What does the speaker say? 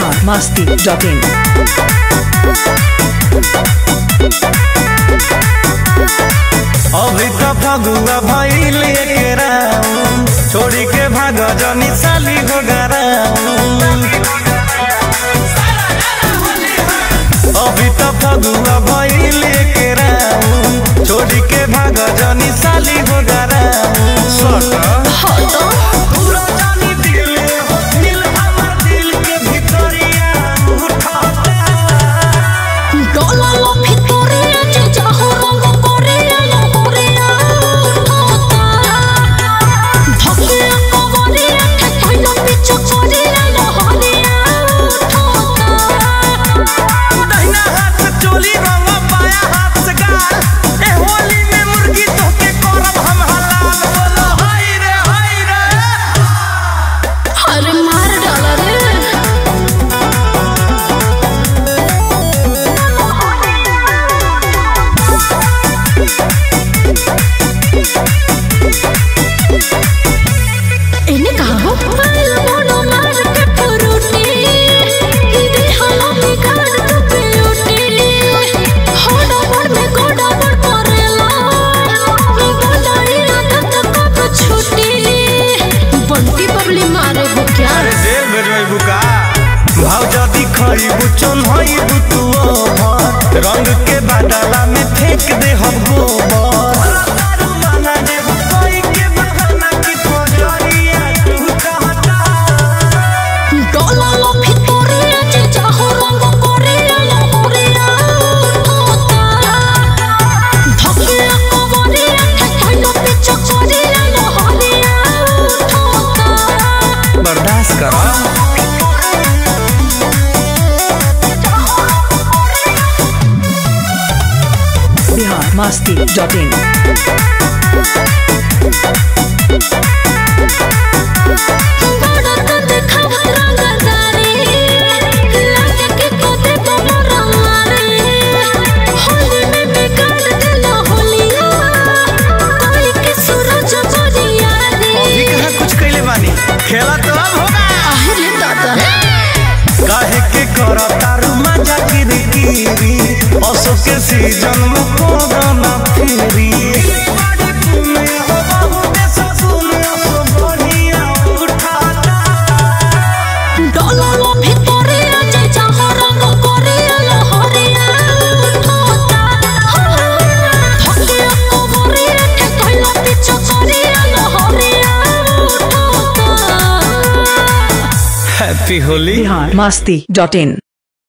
biharmasti.in अभी तो फगुआ भइल एकरा छोड़ी के भाग जनी साली हो गरा। अभी तो फगुआ भइल एकरा छोड़ी के भाग जनी साली हो गरा। पूरा जानी दिल हो दिल हमर दिल के भितरिया उठाता डोला लो भितरिया जे चाहो रंग कोरिया लो कोरिया उठाता धकिया कवरिया के पहिलो पिछ कोरिया लो हरिया उठाता दहिना हाथ से चोली रंग बाया हाथ से गाल ए होली में मुर्गी तोके करब हम हलाल। बोलो हाय रे अरे मार डाला रे इन्हें कहा हो पहला मोनो मार के फरूटी इधे हला में गाड़ तो प्यूटी होड़ा बड़ में गोड़ा बड़ परेला गोड़ाई रात तक को छूटी बंटी बबली मारे हो क्या अरे देव भेजबै बुका भाव जदी खइबू चन होइबू तू ओभर रंग के बादला में फेंक दे हम गोबर दारू मांगा दे कोई के बहाना की फजरिया तू कहता डोला लो भितरिया जे चाहो रंग कोरिया लो कोरिया उठाता धकिया कवरिया के पहिलो पिछ कोरिया लो हरिया उठाता बर्दाश्त करो। biharmasti.in बड़ा तो देखावत रंगदारी लागे के कोते बमर मारे होली में बिगाड़ देला होलिया कोई के सूरज बरिया रे अभी कहाँ कुछ कैले बानी खेला तो अब होगा। आहले दादा काहे के करो तारू मजा किरकिरी असो के सीजन में कोरोना फिरी बड़ी पुणे हो बहुत ससुर असो बढ़िया उठाता डोला लो भितरिया जे चाहो रंग कोरिया लो हरिया उठाता धकिया कवरिया के पहिलो पिछ कोरिया लो हरिया उठाता हैप्पी होली। biharmasti.in